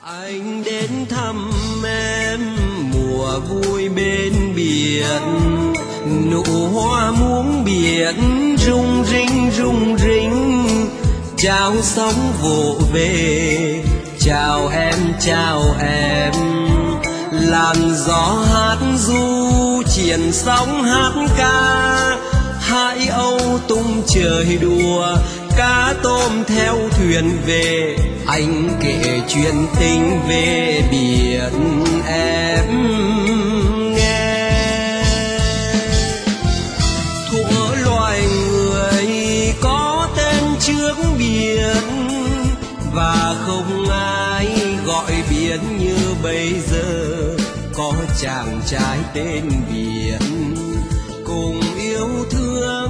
Anh đến thăm em mùa vui bên biển, nụ hoa muống biển rung rinh. Chào sóng vỗ về, chào em. Làn gió hát ru triển sóng hát ca, hải âu tung trời đùa, cá tôm theo thuyền về. Anh kể chuyện tình về biển em nghe. Thuở loài người có tên trước biển, và không ai gọi biển như bây giờ. Có chàng trai tên biển cùng yêu thương